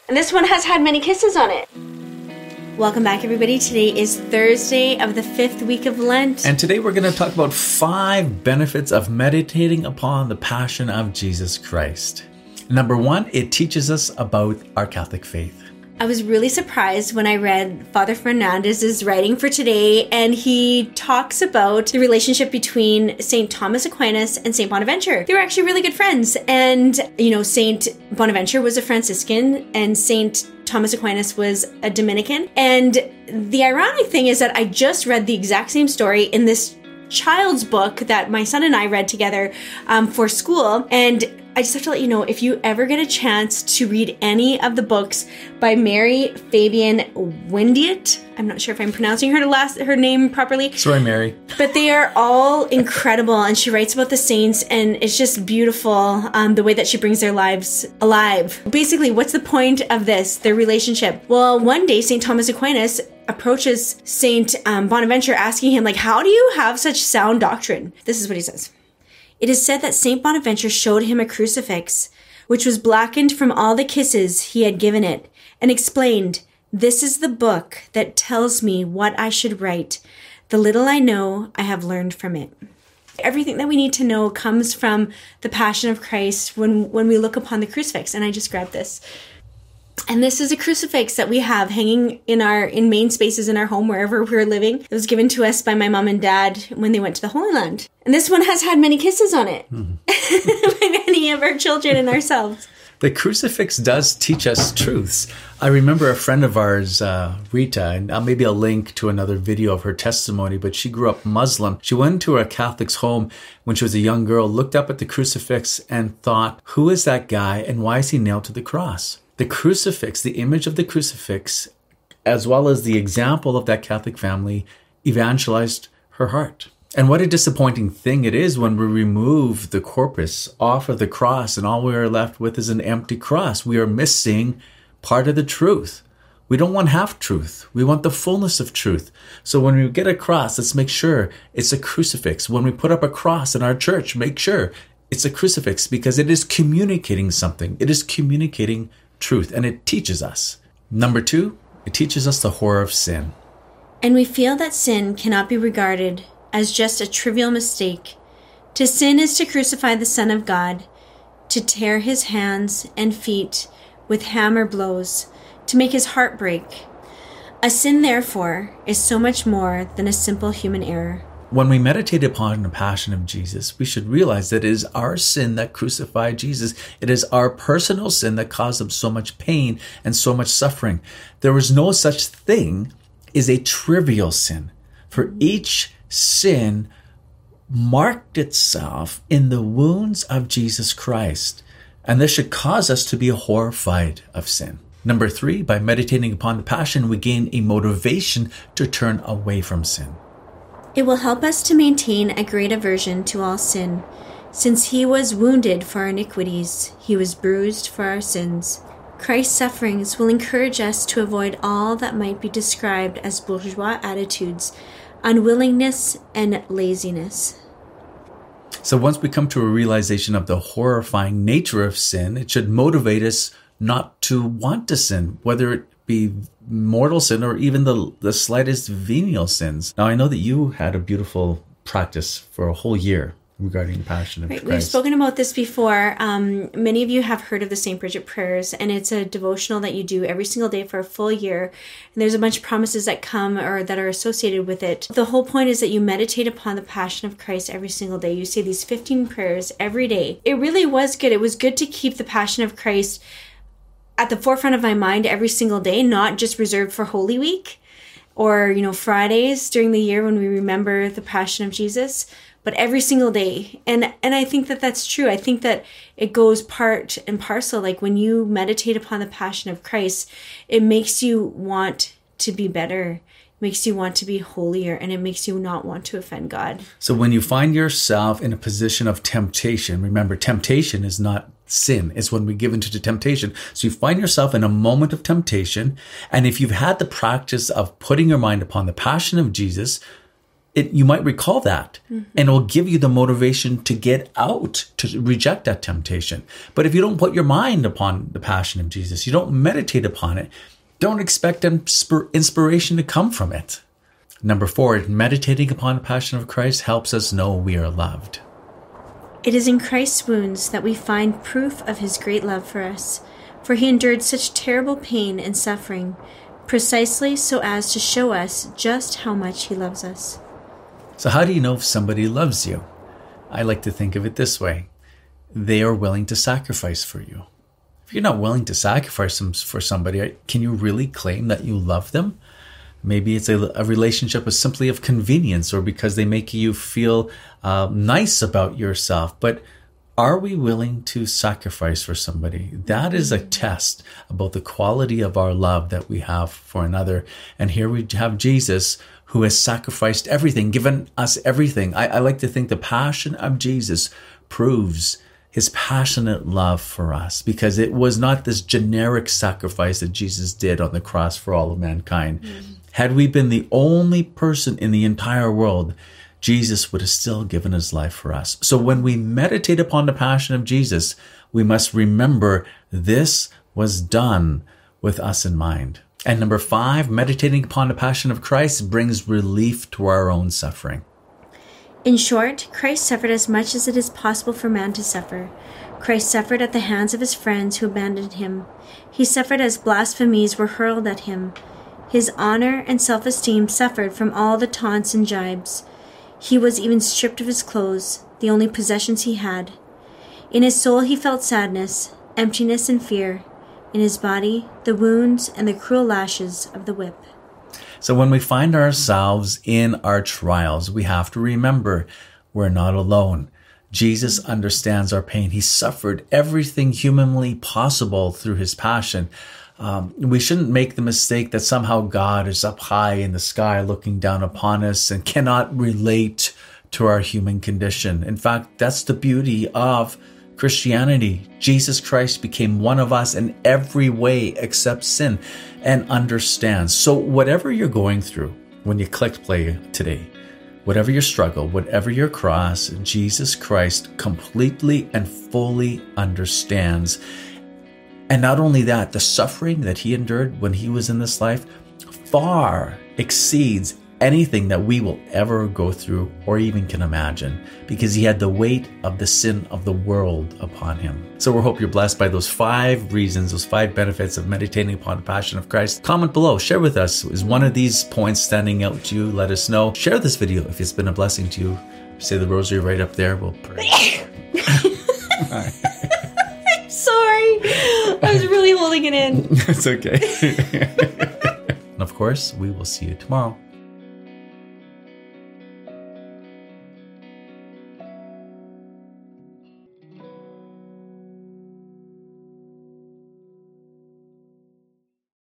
And this one has had many kisses on it. Welcome back, everybody. Today is Thursday of the 5th week of Lent. And today we're going to talk about 5 benefits of meditating upon the Passion of Jesus Christ. Number 1, it teaches us about our Catholic faith. I was really surprised when I read Father Fernandez's writing for today, and he talks about the relationship between St. Thomas Aquinas and St. Bonaventure. They were actually really good friends. And, St. Bonaventure was a Franciscan and St. Thomas Aquinas was a Dominican. And the ironic thing is that I just read the exact same story in this child's book that my son and I read together for school. And I just have to let you know, if you ever get a chance to read any of the books by Mary Fabian Windiet, I'm not sure if I'm pronouncing her name properly. Sorry, Mary. But they are all incredible, and she writes about the saints, and it's just beautiful the way that she brings their lives alive. Basically, what's the point of this, their relationship? Well, one day, St. Thomas Aquinas approaches St. Bonaventure asking him, how do you have such sound doctrine? This is what he says. It is said that St. Bonaventure showed him a crucifix, which was blackened from all the kisses he had given it, and explained, "This is the book that tells me what I should write. The little I know, I have learned from it." Everything that we need to know comes from the Passion of Christ when we look upon the crucifix. And I just grabbed this. And this is a crucifix that we have hanging in main spaces in our home, wherever we're living. It was given to us by my mom and dad when they went to the Holy Land. And this one has had many kisses on it by many of our children and ourselves. The crucifix does teach us truths. I remember a friend of ours, Rita, and maybe I'll link to another video of her testimony, but she grew up Muslim. She went to a Catholic's home when she was a young girl, looked up at the crucifix and thought, who is that guy and why is he nailed to the cross? The crucifix, the image of the crucifix, as well as the example of that Catholic family, evangelized her heart. And what a disappointing thing it is when we remove the corpus off of the cross and all we are left with is an empty cross. We are missing part of the truth. We don't want half truth. We want the fullness of truth. So when we get a cross, let's make sure it's a crucifix. When we put up a cross in our church, make sure it's a crucifix because it is communicating something. It is communicating truth, and it teaches us. Number 2, it teaches us the horror of sin. And we feel that sin cannot be regarded as just a trivial mistake. To sin is to crucify the Son of God, to tear his hands and feet with hammer blows, to make his heart break. A sin, therefore, is so much more than a simple human error. When we meditate upon the Passion of Jesus, we should realize that it is our sin that crucified Jesus. It is our personal sin that caused him so much pain and so much suffering. There was no such thing as a trivial sin. For each sin marked itself in the wounds of Jesus Christ. And this should cause us to be horrified of sin. Number 3, by meditating upon the Passion, we gain a motivation to turn away from sin. It will help us to maintain a great aversion to all sin, since he was wounded for our iniquities, he was bruised for our sins. Christ's sufferings will encourage us to avoid all that might be described as bourgeois attitudes, unwillingness, and laziness. So once we come to a realization of the horrifying nature of sin, it should motivate us not to want to sin, whether it be mortal sin or even the slightest venial sins. Now, I know that you had a beautiful practice for a whole year regarding the Passion of Christ. We've spoken about this before. Many of you have heard of the St. Bridget prayers, and it's a devotional that you do every single day for a full year. And there's a bunch of promises that come or that are associated with it. The whole point is that you meditate upon the Passion of Christ every single day. You say these 15 prayers every day. It really was good. It was good to keep the Passion of Christ at the forefront of my mind every single day, not just reserved for Holy Week or, Fridays during the year when we remember the Passion of Jesus, but every single day. And I think that that's true. I think that it goes part and parcel. Like when you meditate upon the Passion of Christ, it makes you want to be better, makes you want to be holier, and it makes you not want to offend God. So when you find yourself in a position of temptation, remember, temptation is not sin. It's when we give into the temptation. So you find yourself in a moment of temptation, and if you've had the practice of putting your mind upon the Passion of Jesus, you might recall that, and it will give you the motivation to get out, to reject that temptation. But if you don't put your mind upon the passion of Jesus, you don't meditate upon it, don't expect inspiration to come from it. Number 4, meditating upon the passion of Christ helps us know we are loved. It is in Christ's wounds that we find proof of his great love for us, for he endured such terrible pain and suffering, precisely so as to show us just how much he loves us. So how do you know if somebody loves you? I like to think of it this way. They are willing to sacrifice for you. If you're not willing to sacrifice for somebody, can you really claim that you love them? Maybe it's a relationship is simply of convenience or because they make you feel nice about yourself. But are we willing to sacrifice for somebody? That is a test about the quality of our love that we have for another. And here we have Jesus, who has sacrificed everything, given us everything. I like to think the passion of Jesus proves his passionate love for us, because it was not this generic sacrifice that Jesus did on the cross for all of mankind. Had we been the only person in the entire world, Jesus would have still given his life for us. So when we meditate upon the passion of Jesus, we must remember this was done with us in mind. And number 5, meditating upon the passion of Christ brings relief to our own suffering. In short, Christ suffered as much as it is possible for man to suffer. Christ suffered at the hands of his friends who abandoned him. He suffered as blasphemies were hurled at him. His honor and self-esteem suffered from all the taunts and jibes. He was even stripped of his clothes, the only possessions he had. In his soul he felt sadness, emptiness, and fear. In his body, the wounds and the cruel lashes of the whip. So when we find ourselves in our trials, we have to remember we're not alone. Jesus understands our pain. He suffered everything humanly possible through his passion. We shouldn't make the mistake that somehow God is up high in the sky looking down upon us and cannot relate to our human condition. In fact, that's the beauty of Christianity. Jesus Christ became one of us in every way except sin and understands. So whatever you're going through when you click play today, whatever your struggle, whatever your cross, Jesus Christ completely and fully understands. And not only that, the suffering that he endured when he was in this life far exceeds anything that we will ever go through or even can imagine, because he had the weight of the sin of the world upon him. So we hope you're blessed by those 5 reasons, those 5 benefits of meditating upon the passion of Christ. Comment below, share with us, is one of these points standing out to you? Let us know. Share this video if it's been a blessing to you. Say the rosary right up there, we'll pray. I'm sorry, I was really holding it in. It's okay. And of course, we will see you tomorrow.